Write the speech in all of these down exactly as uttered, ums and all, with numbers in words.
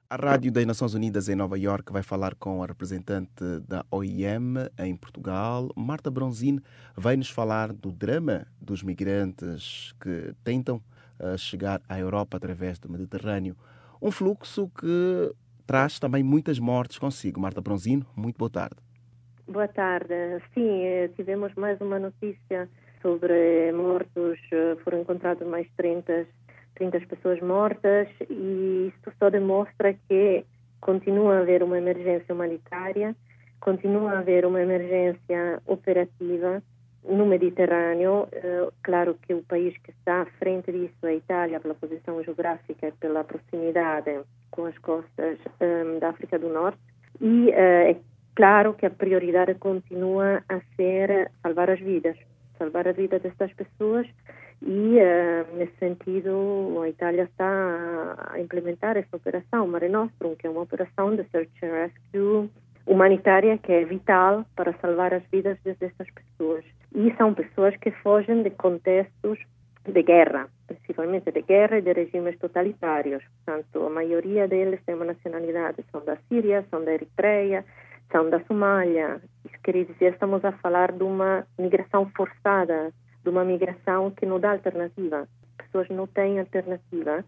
A Rádio das Nações Unidas em Nova Iorque vai falar com a representante da O I M em Portugal. Marta Bronzin vai nos falar do drama dos migrantes que tentam uh, chegar à Europa através do Mediterrâneo. Um fluxo que traz também muitas mortes consigo. Marta Bronzin, muito boa tarde. Boa tarde. Sim, tivemos mais uma notícia sobre mortos. Foram encontradas mais trinta, trinta pessoas mortas e isto só demonstra que continua a haver uma emergência humanitária, continua a haver uma emergência operativa no Mediterrâneo. Claro que o país que está à frente disso é a Itália, pela posição geográfica e pela proximidade com as costas um, da África do Norte. E uh, é claro que a prioridade continua a ser salvar as vidas, salvar a vida destas pessoas e, uh, nesse sentido, a Itália está a implementar essa operação Mare Nostrum, que é uma operação de search and rescue humanitária que é vital para salvar as vidas destas pessoas. E são pessoas que fogem de contextos de guerra, principalmente de guerra e de regimes totalitários. Portanto, a maioria deles tem uma nacionalidade, são da Síria, são da Eritreia, são da Somália. Isso quer dizer, estamos a falar de uma migração forçada, de uma migração que não dá alternativa. As pessoas não têm alternativa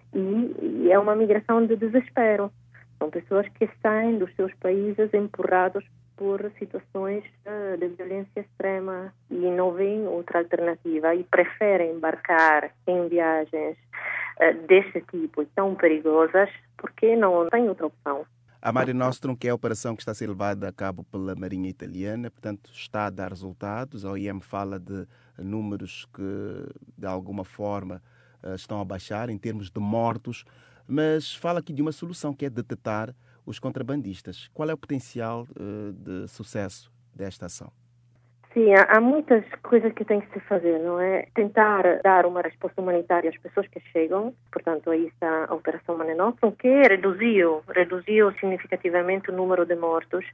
e, e é uma migração de desespero. São pessoas que saem dos seus países empurrados por situações uh, de violência extrema e não veem outra alternativa e preferem embarcar em viagens uh, desse tipo tão perigosas porque não têm outra opção. A Mare Nostrum, que é a operação que está a ser levada a cabo pela Marinha Italiana, portanto, está a dar resultados. A O I M fala de números que, de alguma forma, estão a baixar em termos de mortos, mas fala aqui de uma solução, que é detectar os contrabandistas. Qual é o potencial de sucesso desta ação? Sim, há, há muitas coisas que tem que se fazer, não é? Tentar dar uma resposta humanitária às pessoas que chegam, portanto, aí está a Operação Mare Nostrum, que reduziu, reduziu significativamente o número de mortos.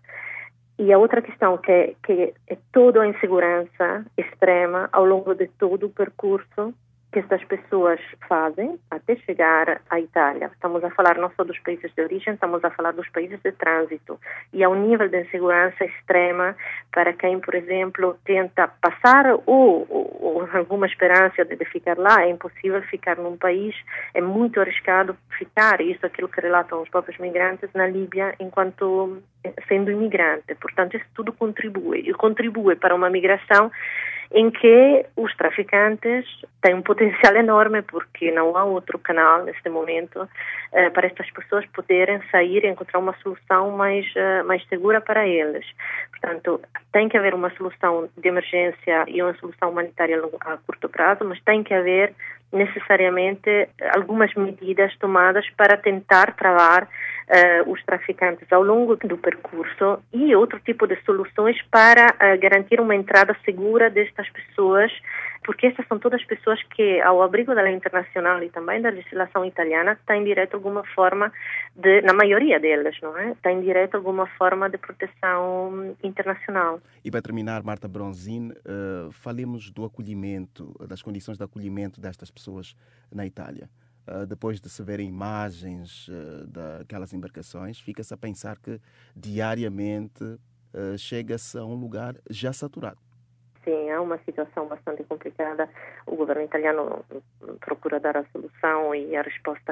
E a outra questão que é, que é toda a insegurança extrema ao longo de todo o percurso que estas pessoas fazem até chegar à Itália. Estamos a falar não só dos países de origem, estamos a falar dos países de trânsito. E há um nível de insegurança extrema para quem, por exemplo, tenta passar ou, ou, ou alguma esperança de, de ficar lá. É impossível ficar num país, é muito arriscado ficar, isso é aquilo que relatam os próprios migrantes na Líbia enquanto sendo imigrante. Portanto, isso tudo contribui. E contribui para uma migração em que os traficantes têm um potencial enorme, porque não há outro canal neste momento eh, para estas pessoas poderem sair e encontrar uma solução mais, uh, mais segura para eles. Portanto, tem que haver uma solução de emergência e uma solução humanitária a curto prazo, mas tem que haver necessariamente algumas medidas tomadas para tentar travar Uh, os traficantes ao longo do percurso e outro tipo de soluções para uh, garantir uma entrada segura destas pessoas, porque essas são todas pessoas que, ao abrigo da lei internacional e também da legislação italiana, têm direito a alguma forma de, na maioria delas, não é? Têm direito a alguma forma de proteção internacional. E para terminar, Marta Bronzin, uh, falemos do acolhimento, das condições de acolhimento destas pessoas na Itália. Uh, depois de se verem imagens uh, daquelas embarcações, fica-se a pensar que diariamente uh, chega-se a um lugar já saturado. Sim, é uma situação bastante complicada. O governo italiano procura dar a solução e a resposta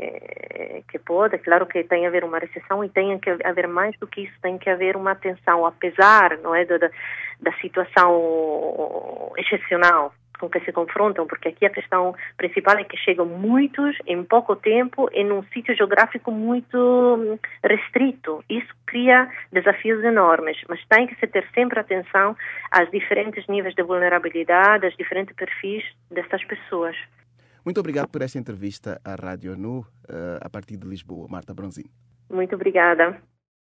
que, que pode. Claro que tem que haver uma recessão e tem que haver mais do que isso, tem que haver uma atenção, apesar, não é, da, da situação excepcional com que se confrontam, porque aqui a questão principal é que chegam muitos em pouco tempo em um sítio geográfico muito restrito. Isso cria desafios enormes, mas tem que se ter sempre atenção aos diferentes níveis de vulnerabilidade, aos diferentes perfis dessas pessoas. Muito obrigado por esta entrevista à Rádio Nu, a partir de Lisboa. Marta Bronzin. Muito obrigada.